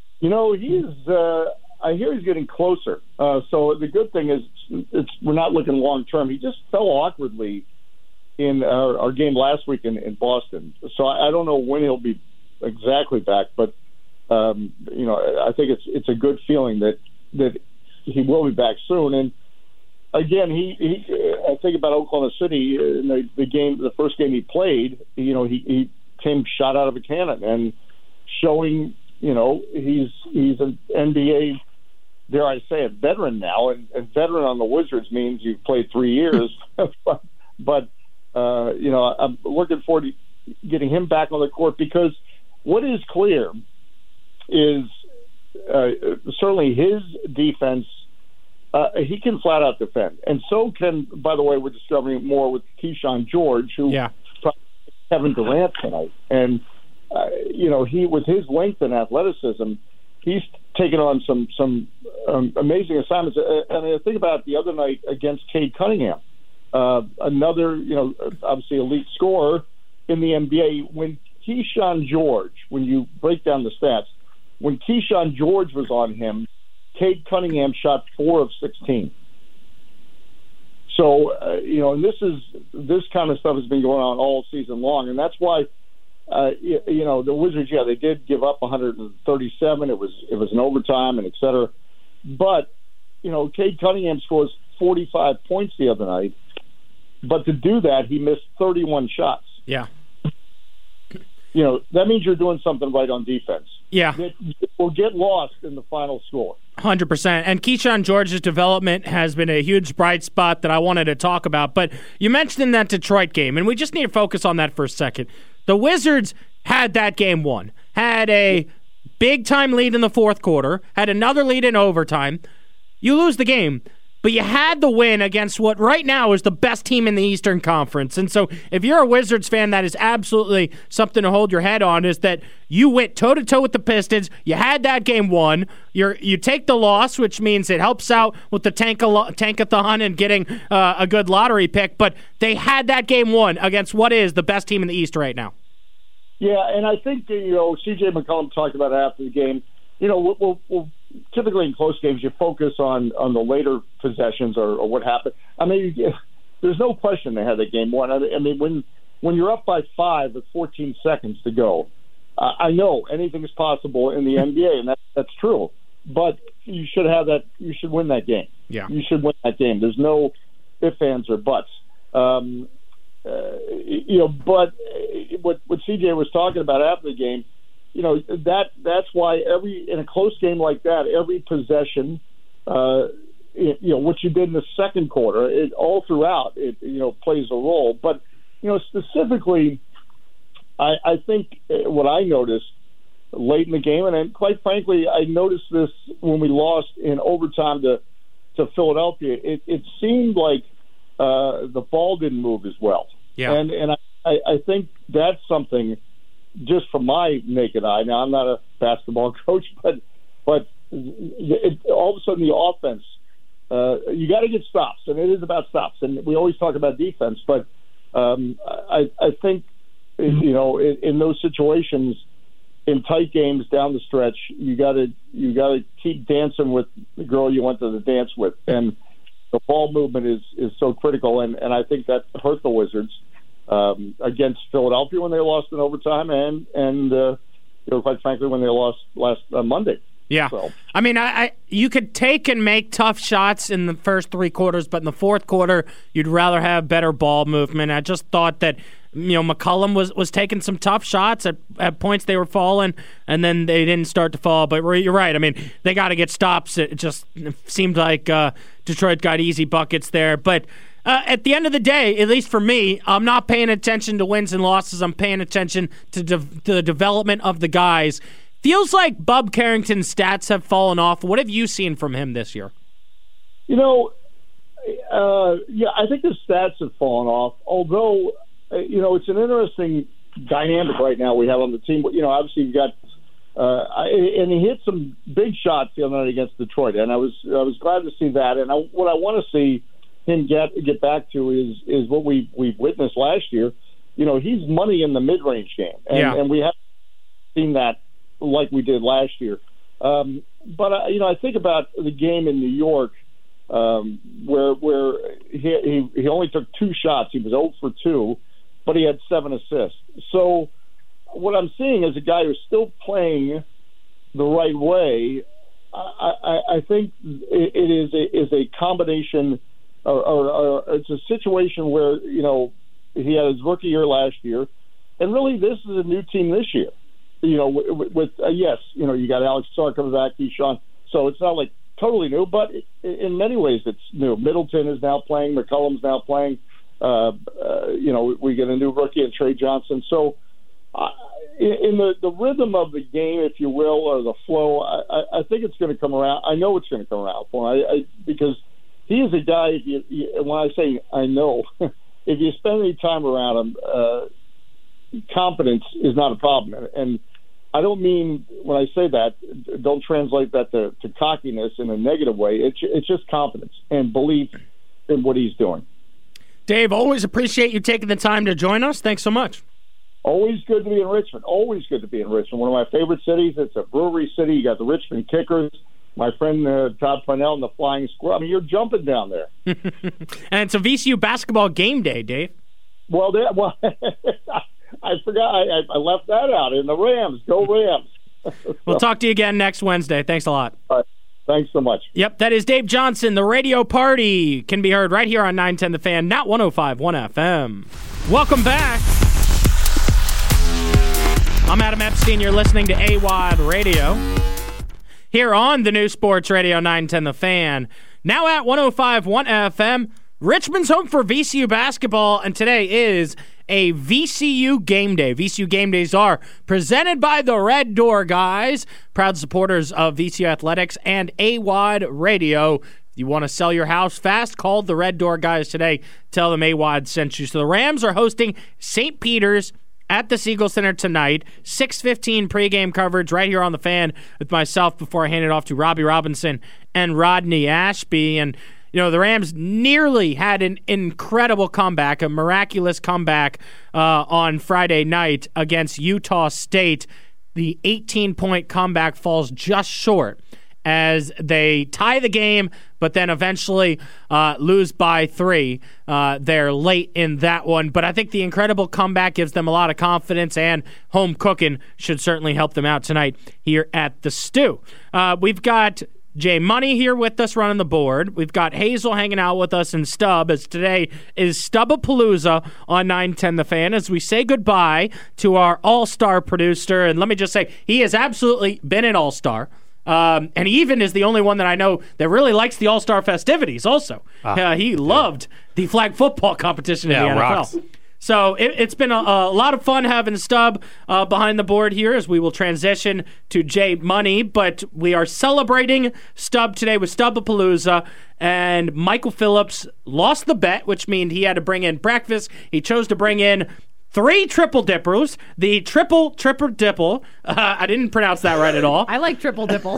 Speaker 21: I hear he's getting closer. So the good thing is we're not looking long term. He just fell awkwardly in our game last week in Boston. So I don't know when he'll be exactly back, but I think it's a good feeling that he will be back soon. And again, I think about Oklahoma City in the first game he played. He came shot out of a cannon and showing. He's an NBA, dare I say, a veteran now, and veteran on the Wizards means you've played 3 years. but I'm looking forward to getting him back on the court because what is clear is. Certainly his defense, he can flat out defend. And so can, by the way, we're discovering more with Keyshawn George, who Kevin Durant tonight. And, he, with his length and athleticism, he's taken on some amazing assignments. And I think about the other night against Cade Cunningham, another, obviously elite scorer in the NBA. When Keyshawn George, when you break down the stats, when Keyshawn George was on him, Cade Cunningham shot 4 of 16. So, and this kind of stuff has been going on all season long, and that's why, the Wizards, they did give up 137. It was an overtime and et cetera. But, Cade Cunningham scores 45 points the other night, but to do that, he missed 31 shots.
Speaker 4: Yeah.
Speaker 21: That means you're doing something right on defense.
Speaker 4: Yeah.
Speaker 21: It will get lost in the final score.
Speaker 4: 100%. And Keyshawn George's development has been a huge bright spot that I wanted to talk about. But you mentioned that Detroit game, and we just need to focus on that for a second. The Wizards had that game won, had a big-time lead in the fourth quarter, had another lead in overtime. You lose the game, but you had the win against what right now is the best team in the Eastern Conference. And so if you're a Wizards fan, that is absolutely something to hold your head on, is that you went toe-to-toe with the Pistons. You had that game won. You take the loss, which means it helps out with the tankathon and getting a good lottery pick. But they had that game won against what is the best team in the East right now.
Speaker 21: Yeah, and I think, C.J. McCollum talked about it after the game. We'll typically in close games, you focus on the later possessions or what happened. I mean, there's no question they had that game won. I mean, when you're up by 5 with 14 seconds to go, I know anything is possible in the NBA, and that's true. But you should have that. You should win that game.
Speaker 4: Yeah,
Speaker 21: you should win that game. There's no ifs, ands, or buts. But what CJ was talking about after the game, that's why in a close game like that, every possession, what you did in the second quarter, it all throughout, it plays a role. But specifically, I think what I noticed late in the game, and then quite frankly, I noticed this when we lost in overtime to Philadelphia. It seemed like the ball didn't move as well.
Speaker 4: Yeah,
Speaker 21: and I think that's something. Just from my naked eye, now I'm not a basketball coach, but all of a sudden the offense, you got to get stops, and it is about stops. And we always talk about defense, but I think in those situations, in tight games down the stretch, you got to keep dancing with the girl you went to the dance with, and the ball movement is so critical, and I think that hurt the Wizards. Against Philadelphia when they lost in overtime, and quite frankly when they lost last Monday.
Speaker 4: Yeah, so. I mean, you could take and make tough shots in the first 3 quarters, but in the fourth quarter, you'd rather have better ball movement. I just thought that McCollum was taking some tough shots at points. They were falling, and then they didn't start to fall. But you're right. I mean, they got to get stops. It just seemed like Detroit got easy buckets there, but. At the end of the day, at least for me, I'm not paying attention to wins and losses. I'm paying attention to the development of the guys. Feels like Bub Carrington's stats have fallen off. What have you seen from him this year?
Speaker 21: I think his stats have fallen off. Although, it's an interesting dynamic right now we have on the team. Obviously you've got, and he hit some big shots the other night against Detroit, and I was glad to see that. And what I want to see him get back to is what we've witnessed last year. He's money in the mid-range game, and we haven't seen that like we did last year. But I think about the game in New York where he only took 2 shots. He was 0 for 2, but he had 7 assists. So what I'm seeing is a guy who's still playing the right way. I think it is a combination. Or it's a situation where he had his rookie year last year, and really this is a new team this year. With you got Alex Sarr coming back, Keyshawn, so it's not like totally new, but in many ways it's new. Middleton is now playing, McCollum's now playing. We get a new rookie in Trey Johnson. So in the rhythm of the game, if you will, or the flow, I think it's going to come around. I know it's going to come around for him because. He is a guy, when I say I know, if you spend any time around him, confidence is not a problem. And I don't mean, when I say that, don't translate that to cockiness in a negative way. It's just confidence and belief in what he's doing.
Speaker 4: Dave, always appreciate you taking the time to join us. Thanks so much.
Speaker 21: Always good to be in Richmond. Always good to be in Richmond. One of my favorite cities. It's a brewery city. You got the Richmond Kickers. My friend Todd Parnell and the Flying Squirrel. I mean, you're jumping down there.
Speaker 4: And it's a VCU basketball game day, Dave.
Speaker 21: Well, I forgot. I left that out. In the Rams. Go Rams.
Speaker 4: We'll talk to you again next Wednesday. Thanks a lot.
Speaker 21: All right. Thanks so much.
Speaker 4: Yep, that is Dave Johnson. The Radio Party can be heard right here on 910 The Fan, not 105.1 FM. Welcome back. I'm Adam Epstein. You're listening to AWOD Radio here on the new Sports Radio 910 The Fan. Now at 105.1 FM, Richmond's home for VCU basketball, and today is a VCU game day. VCU game days are presented by the Red Door Guys, proud supporters of VCU Athletics and AWOD Radio. If you want to sell your house fast, call the Red Door Guys today. Tell them AWOD sent you. So the Rams are hosting St. Peter's at the Siegel Center tonight. 6:15 pregame coverage right here on The Fan with myself before I hand it off to Robbie Robinson and Rodney Ashby. And the Rams nearly had an incredible comeback, a miraculous comeback on Friday night against Utah State. The 18-point comeback falls just short as they tie the game, but then eventually lose by 3. They're late in that one. But I think the incredible comeback gives them a lot of confidence, and home cooking should certainly help them out tonight here at the Stew. We've got Jay Money here with us running the board. We've got Hazel hanging out with us and Stub, as today is Stubapalooza on 910 The Fan, as we say goodbye to our all-star producer. And let me just say, he has absolutely been an all-star. And he even is the only one that I know that really likes the all-star festivities also. He loved the flag football competition in the NFL.
Speaker 2: Rocks.
Speaker 4: So it's been a lot of fun having Stub behind the board here as we will transition to Jay Money. But we are celebrating Stub today with Stubapalooza. And Michael Phillips lost the bet, which means he had to bring in breakfast. He chose to bring in 3 triple dippers. The triple dipple. I didn't pronounce that right at all.
Speaker 22: I like triple dipple.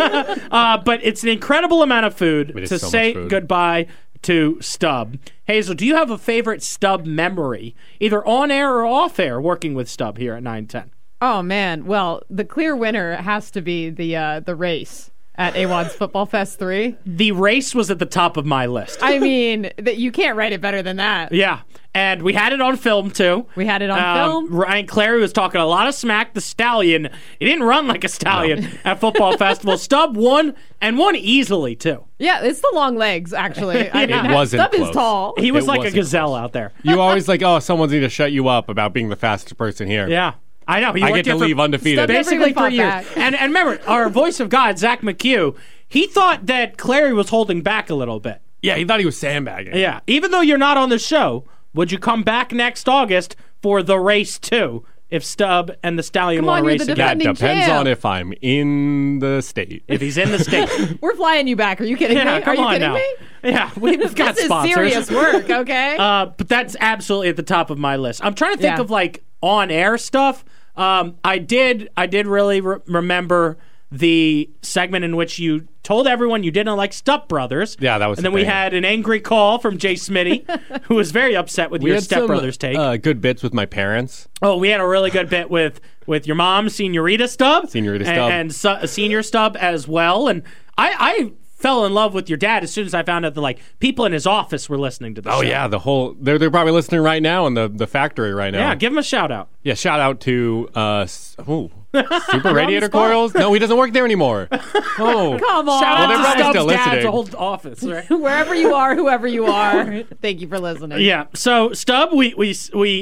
Speaker 4: But it's an incredible amount of food to
Speaker 2: so
Speaker 4: say
Speaker 2: much food.
Speaker 4: goodbye to Stub. Hazel, do you have a favorite Stub memory, either on air or off air, working with Stub here at 910?
Speaker 22: Oh, man. Well, the clear winner has to be the race at AWOD's Football Fest 3.
Speaker 4: The race was at the top of my list.
Speaker 22: I mean, you can't write it better than that.
Speaker 4: Yeah. And we had it on film, too.
Speaker 22: We had it on film.
Speaker 4: Ryan Clary was talking a lot of smack. The Stallion, he didn't run like a stallion at Football Festival. Stub won, and won easily, too.
Speaker 22: Yeah, it's the long legs, actually.
Speaker 2: It wasn't
Speaker 22: Stub
Speaker 2: close.
Speaker 22: is tall.
Speaker 4: He was
Speaker 2: It
Speaker 4: like a
Speaker 2: wasn't
Speaker 4: gazelle out there.
Speaker 2: You always someone's need to shut you up about being the fastest person here.
Speaker 4: Yeah. I know.
Speaker 2: I get to leave undefeated.
Speaker 4: Basically 3 years. And remember, our voice of God, Zach McHugh, he thought that Clary was holding back a little bit.
Speaker 2: Yeah, he thought he was sandbagging.
Speaker 4: Yeah. Even though you're not on the show, would you come back next August for the race 2 if Stub and the Stallion want to race again?
Speaker 2: That depends on if I'm in the state.
Speaker 4: If he's in the state.
Speaker 22: We're flying you back. Are you kidding me?
Speaker 4: Come
Speaker 22: Are you
Speaker 4: on
Speaker 22: kidding
Speaker 4: now.
Speaker 22: me?
Speaker 4: Yeah, we've got
Speaker 22: this
Speaker 4: sponsors.
Speaker 22: This is serious work, okay?
Speaker 4: But that's absolutely at the top of my list. I'm trying to think of like on-air stuff. I did really remember the segment in which you told everyone you didn't like Step Brothers.
Speaker 2: Yeah, that was.
Speaker 4: And then we had an angry call from Jay Smitty, who was very upset with your Step Brothers take.
Speaker 2: Good bits with my parents.
Speaker 4: Oh, we had a really good bit with your mom, Senorita Stub.
Speaker 2: Senorita Stub.
Speaker 4: And Senior Stub as well. And I fell in love with your dad as soon as I found out that people in his office were listening to the show.
Speaker 2: Oh yeah, they're probably listening right now in the factory right now.
Speaker 4: Yeah, give him a shout out.
Speaker 2: Yeah, shout out to Super Radiator Coils. No, he doesn't work there anymore. Oh,
Speaker 22: come on!
Speaker 4: Shout out to
Speaker 2: probably
Speaker 4: Stub's
Speaker 2: still
Speaker 4: dad's
Speaker 2: listening.
Speaker 4: old office. Right?
Speaker 22: Wherever you are, whoever you are, thank you for listening.
Speaker 4: Yeah. So Stub, we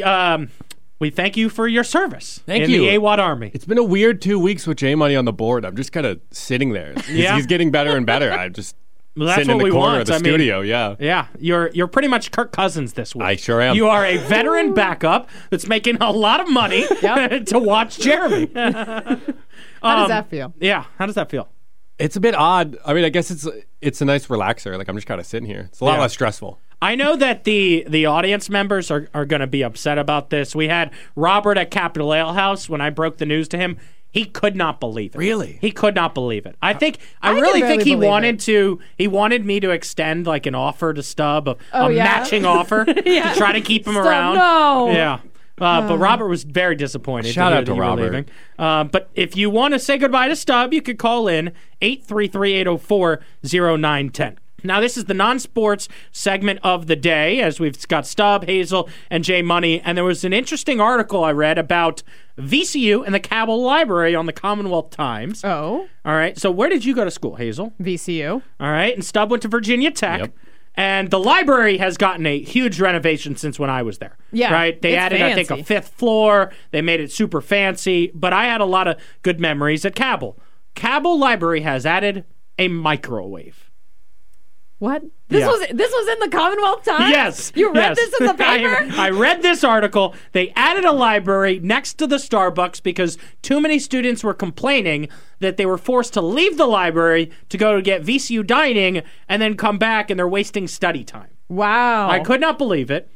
Speaker 4: thank you for your service in the AWOD Army.
Speaker 2: It's been a weird 2 weeks with J Money on the board. I'm just kind of sitting there. He's getting better and better. I'm just sitting in the corner of the studio.
Speaker 4: Yeah. You're pretty much Kirk Cousins this week.
Speaker 2: I sure am.
Speaker 4: You are a veteran backup that's making a lot of money to watch Jeremy.
Speaker 22: How does that feel?
Speaker 4: Yeah. How does that feel?
Speaker 2: It's a bit odd. I mean, I guess it's a nice relaxer. Like I'm just kind of sitting here. It's a lot less stressful.
Speaker 4: I know that the audience members are going to be upset about this. We had Robert at Capitol Ale House when I broke the news to him. He could not believe it.
Speaker 2: Really?
Speaker 4: He could not believe it. I really think he wanted me to extend an offer to Stub, a matching offer to try to keep him
Speaker 22: Stub,
Speaker 4: around.
Speaker 22: No.
Speaker 4: Yeah. But Robert was very disappointed.
Speaker 2: Shout out to
Speaker 4: you were
Speaker 2: Robert.
Speaker 4: leaving. But if you want to say goodbye to Stubb, you could call in 833-804-0910. Now, this is the non-sports segment of the day, as we've got Stubb, Hazel, and Jay Money. And there was an interesting article I read about VCU and the Cabell Library on the Commonwealth Times.
Speaker 22: Oh.
Speaker 4: All right. So where did you go to school, Hazel?
Speaker 22: VCU.
Speaker 4: All right. And Stubb went to Virginia Tech. Yep. And the library has gotten a huge renovation since when I was there.
Speaker 22: Yeah.
Speaker 4: Right? They added,
Speaker 22: fancy.
Speaker 4: I think, a 5th floor. They made it super fancy. But I had a lot of good memories at Cabell. Cabell Library has added a microwave.
Speaker 22: What? This was in the Commonwealth Times?
Speaker 4: Yes.
Speaker 22: You read this in the paper?
Speaker 4: I read this article. They added a library next to the Starbucks because too many students were complaining that they were forced to leave the library to go to get VCU dining and then come back and they're wasting study time.
Speaker 22: Wow.
Speaker 4: I could not believe it.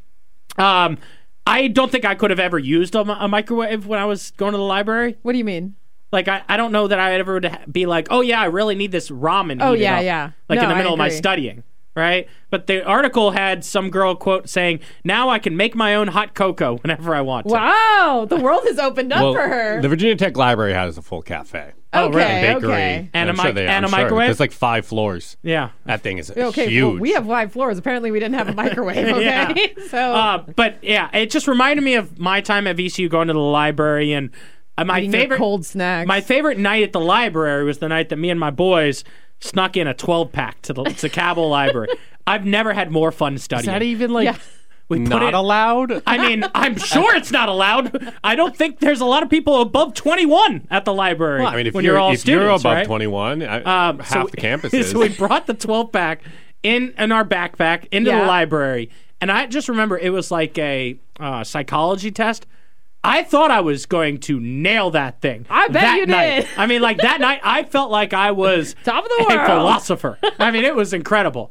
Speaker 4: I don't think I could have ever used a microwave when I was going to the library.
Speaker 22: What do you mean?
Speaker 4: Like, I don't know that I ever would be like, oh, yeah, I really need this ramen
Speaker 22: Oh,
Speaker 4: heated
Speaker 22: yeah,
Speaker 4: up,
Speaker 22: yeah.
Speaker 4: like
Speaker 22: No,
Speaker 4: in the middle
Speaker 22: I
Speaker 4: of my
Speaker 22: agree.
Speaker 4: studying, right? But the article had some girl quote saying, now I can make my own hot cocoa whenever I want to.
Speaker 22: Wow. The world has opened up for her.
Speaker 2: The Virginia Tech Library has a full cafe.
Speaker 4: Oh, really?
Speaker 2: And bakery.
Speaker 22: Okay.
Speaker 4: And
Speaker 2: I'm
Speaker 4: a
Speaker 2: sure they-
Speaker 4: and
Speaker 2: I'm
Speaker 4: a
Speaker 2: sure.
Speaker 4: microwave?
Speaker 2: There's like 5 floors.
Speaker 4: Yeah.
Speaker 2: That thing is
Speaker 22: Okay,
Speaker 2: huge.
Speaker 22: well, we have 5 floors. Apparently, we didn't have a microwave, okay?
Speaker 4: Yeah.
Speaker 22: So
Speaker 4: But, yeah, it just reminded me of my time at VCU going to the library and my
Speaker 22: eating your
Speaker 4: favorite
Speaker 22: cold snacks.
Speaker 4: My favorite night at the library was the night that me and my boys snuck in a 12-pack to Cabell Library. I've never had more fun studying.
Speaker 2: Is that even like
Speaker 22: Yeah.
Speaker 4: we put
Speaker 2: not
Speaker 4: it,
Speaker 2: allowed?
Speaker 4: I mean, I'm sure it's not allowed. I don't think there's a lot of people above 21 at the library.
Speaker 2: Well, I mean, if
Speaker 4: when
Speaker 2: you're,
Speaker 4: all
Speaker 2: if
Speaker 4: students,
Speaker 2: you're above
Speaker 4: right?
Speaker 2: 21, half the campus is.
Speaker 4: So we brought the 12-pack in our backpack into the library, and I just remember it was like a psychology test. I thought I was going to nail that thing.
Speaker 22: I bet
Speaker 4: that
Speaker 22: you
Speaker 4: night.
Speaker 22: did.
Speaker 4: I mean, like that night, I felt like I was
Speaker 22: Top of the world.
Speaker 4: a philosopher. I mean, it was incredible.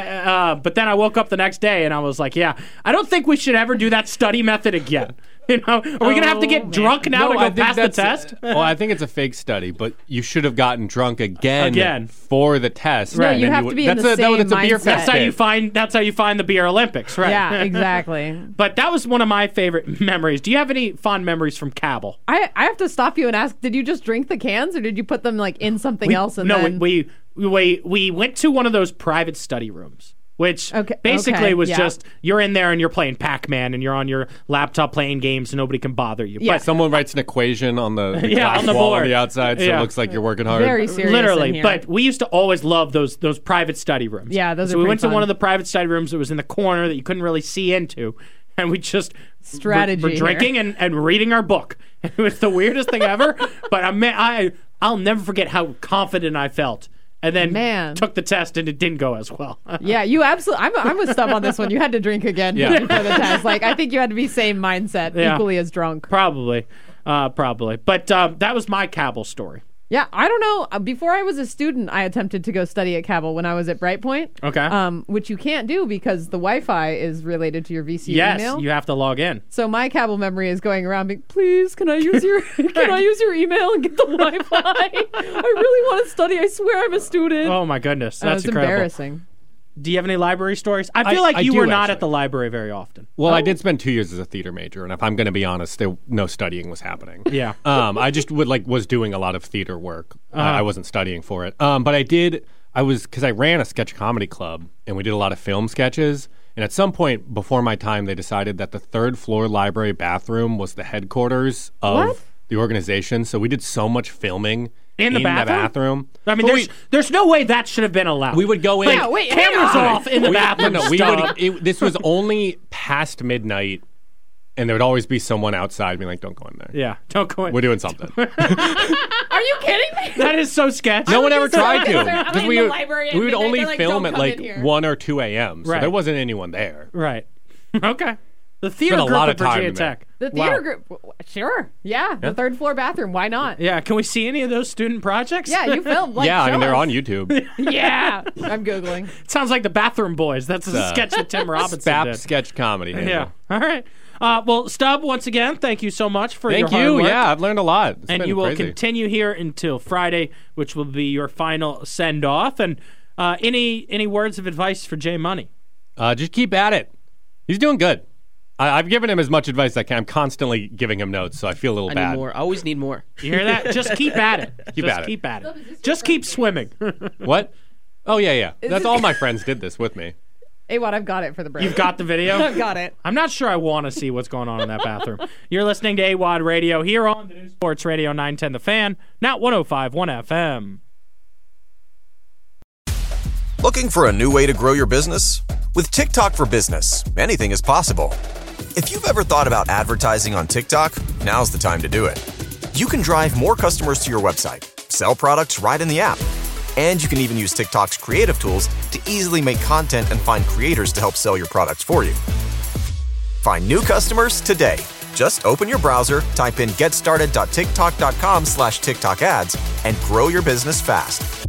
Speaker 4: But then I woke up the next day and I was like, yeah, I don't think we should ever do that study method again. You know, are we going to have to get drunk now to
Speaker 2: I
Speaker 4: go
Speaker 2: think
Speaker 4: pass the
Speaker 2: that's-
Speaker 4: test?
Speaker 2: Well, I think it's a fake study, but you should have gotten drunk again for the test.
Speaker 22: No,
Speaker 2: and
Speaker 22: you
Speaker 2: then
Speaker 22: have to be in the same
Speaker 2: that's a beer
Speaker 22: mindset.
Speaker 2: fest.
Speaker 4: That's how you find the beer Olympics, right?
Speaker 22: Yeah, exactly.
Speaker 4: But that was one of my favorite memories. Do you have any fond memories from Cabell?
Speaker 22: I have to stop you and ask, did you just drink the cans or did you put them like in something else? And then...
Speaker 4: we went to one of those private study rooms, which basically was just you're in there and you're playing Pac-Man and you're on your laptop playing games and nobody can bother you.
Speaker 2: But someone writes an equation on the glass
Speaker 4: on the
Speaker 2: wall
Speaker 4: board
Speaker 2: on the outside, so it looks like you're working hard.
Speaker 22: Very serious
Speaker 4: Literally,
Speaker 22: in here.
Speaker 4: but we used to always love those private study rooms.
Speaker 22: Yeah, those
Speaker 4: so
Speaker 22: are
Speaker 4: we
Speaker 22: pretty
Speaker 4: went to
Speaker 22: fun.
Speaker 4: one of the private study rooms that was in the corner that you couldn't really see into, and we just
Speaker 22: Strategy
Speaker 4: were drinking and reading our book. It was the weirdest thing ever, but I'll never forget how confident I felt. And then took the test, and it didn't go as well.
Speaker 22: Yeah, you absolutely. I'm with Stubb on this one. You had to drink again before the test. Like, I think you had to be same mindset, equally as drunk.
Speaker 4: Probably. But that was my Cabell story.
Speaker 22: Yeah, I don't know. Before I was a student, I attempted to go study at Cabell when I was at Brightpoint.
Speaker 4: Okay.
Speaker 22: Which you can't do because the Wi-Fi is related to your VCU
Speaker 4: yes,
Speaker 22: email.
Speaker 4: you have to log in.
Speaker 22: So my Cabell memory is going around being, please, can I use your email and get the Wi-Fi? I really want to study. I swear I'm a student.
Speaker 4: Oh my goodness, that's
Speaker 22: it's
Speaker 4: incredible.
Speaker 22: embarrassing.
Speaker 4: Do you have any library stories? I feel like you
Speaker 2: do,
Speaker 4: were not
Speaker 2: actually.
Speaker 4: at the library very often.
Speaker 2: Well, I did spend 2 years as a theater major, and if I'm going to be honest, no studying was happening.
Speaker 4: Yeah.
Speaker 2: I just was doing a lot of theater work. I wasn't studying for it. But because I ran a sketch comedy club, and we did a lot of film sketches. And at some point before my time, they decided that the 3rd floor library bathroom was the headquarters of the organization. So we did so much filming
Speaker 4: in the bathroom. I mean,
Speaker 2: But
Speaker 4: there's no way that should have been allowed.
Speaker 2: we would go in.
Speaker 4: Cameras off in the bathroom.
Speaker 2: This was only past midnight, and there would always be someone outside being like, "Don't go in there."
Speaker 4: Yeah, don't go in.
Speaker 2: We're doing something.
Speaker 22: Are you kidding me?
Speaker 4: That is so sketchy.
Speaker 2: No one ever tried to.
Speaker 22: I'm in the library at
Speaker 2: we would
Speaker 22: midnight.
Speaker 2: only
Speaker 22: They're like,
Speaker 2: film
Speaker 22: "Don't
Speaker 2: at
Speaker 22: come
Speaker 2: like
Speaker 22: in here."
Speaker 2: 1 or 2 a.m. So
Speaker 4: Right.
Speaker 2: there wasn't anyone there.
Speaker 4: Right. Okay. The theater
Speaker 2: Spent a
Speaker 4: group
Speaker 2: lot
Speaker 4: at
Speaker 2: of time
Speaker 4: Virginia
Speaker 2: in there.
Speaker 4: Tech.
Speaker 22: The theater group, sure. Yeah, the 3rd floor bathroom. Why not?
Speaker 4: Yeah, can we see any of those student projects?
Speaker 22: Yeah, you filmed. Like,
Speaker 2: yeah, I mean
Speaker 22: show
Speaker 2: they're
Speaker 22: us.
Speaker 2: on YouTube.
Speaker 22: Yeah, I'm Googling.
Speaker 4: It sounds like the Bathroom Boys. That's a sketch that Tim Robinson
Speaker 2: Spap
Speaker 4: did.
Speaker 2: sketch comedy.
Speaker 4: Yeah. All right. Well, Stubb, once again, thank you so much for your
Speaker 2: Thank
Speaker 4: hard
Speaker 2: you.
Speaker 4: work.
Speaker 2: Yeah, I've learned a lot. It's
Speaker 4: And
Speaker 2: been
Speaker 4: you will
Speaker 2: crazy.
Speaker 4: continue here until Friday, which will be your final send-off. And any words of advice for Jay Money?
Speaker 2: Just keep at it. He's doing good. I've given him as much advice as I can. I'm constantly giving him notes, so I feel a little
Speaker 3: I
Speaker 2: bad.
Speaker 3: need more. I always need more.
Speaker 4: You hear that? Just keep at it.
Speaker 2: Keep at it.
Speaker 4: Just keep swimming.
Speaker 2: What? Oh, yeah. That's all my friends did this with me.
Speaker 22: Awad, I've got it for the break.
Speaker 4: You've got the video?
Speaker 22: I've got it.
Speaker 4: I'm not sure I want to see what's going on in that bathroom. You're listening to AWOD Radio here on the New Sports Radio 910 The Fan, now 105.1 FM.
Speaker 1: Looking for a new way to grow your business? With TikTok for Business, anything is possible. If you've ever thought about advertising on TikTok, now's the time to do it. You can drive more customers to your website, sell products right in the app, and you can even use TikTok's creative tools to easily make content and find creators to help sell your products for you. Find new customers today. Just open your browser, type in getstarted.tiktok.com/TikTok ads, and grow your business fast.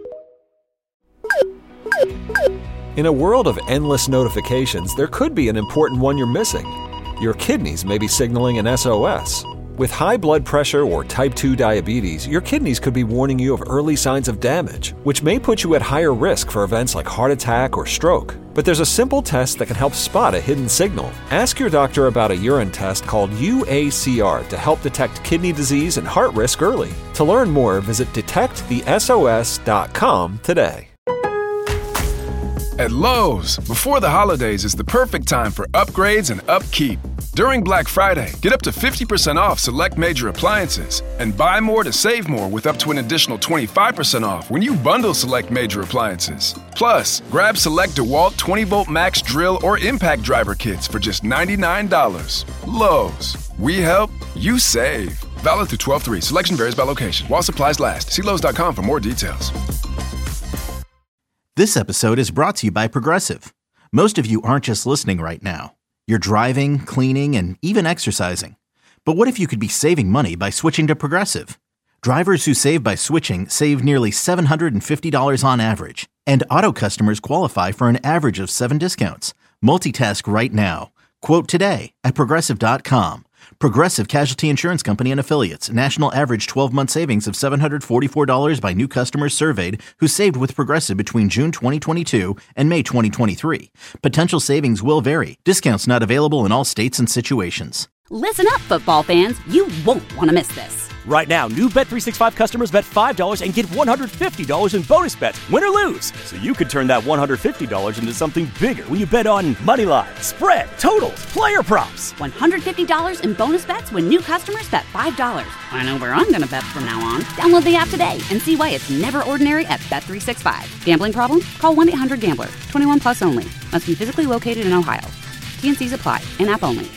Speaker 7: In a world of endless notifications, there could be an important one you're missing. Your kidneys may be signaling an SOS. With high blood pressure or type 2 diabetes, your kidneys could be warning you of early signs of damage, which may put you at higher risk for events like heart attack or stroke. But there's a simple test that can help spot a hidden signal. Ask your doctor about a urine test called UACR to help detect kidney disease and heart risk early. To learn more, visit detectthesos.com today.
Speaker 23: At Lowe's, before the holidays is the perfect time for upgrades and upkeep. During Black Friday, get up to 50% off select major appliances and buy more to save more with up to an additional 25% off when you bundle select major appliances. Plus, grab select DeWalt 20-volt max drill or impact driver kits for just $99. Lowe's. We help, you save. Valid through 12/3. Selection varies by location. While supplies last. See Lowe's.com for more details.
Speaker 24: This episode is brought to you by Progressive. Most of you aren't just listening right now. You're driving, cleaning, and even exercising. But what if you could be saving money by switching to Progressive? Drivers who save by switching save nearly $750 on average. And auto customers qualify for an average of 7 discounts. Multitask right now. Quote today at Progressive.com. Progressive Casualty Insurance Company and Affiliates. National average 12-month savings of $744 by new customers surveyed who saved with Progressive between June 2022 and May 2023. Potential savings will vary. Discounts not available in all states and situations.
Speaker 25: Listen up, football fans. You won't want to miss this.
Speaker 26: Right now, new Bet365 customers bet $5 and get $150 in bonus bets, win or lose. So you could turn that $150 into something bigger when you bet on money line, spread, totals, player props.
Speaker 25: $150 in bonus bets when new customers bet $5. I know where I'm going to bet from now on. Download the app today and see why it's never ordinary at Bet365. Gambling problem? Call 1-800-GAMBLER. 21 plus only. Must be physically located in Ohio. T&Cs apply. In-app only.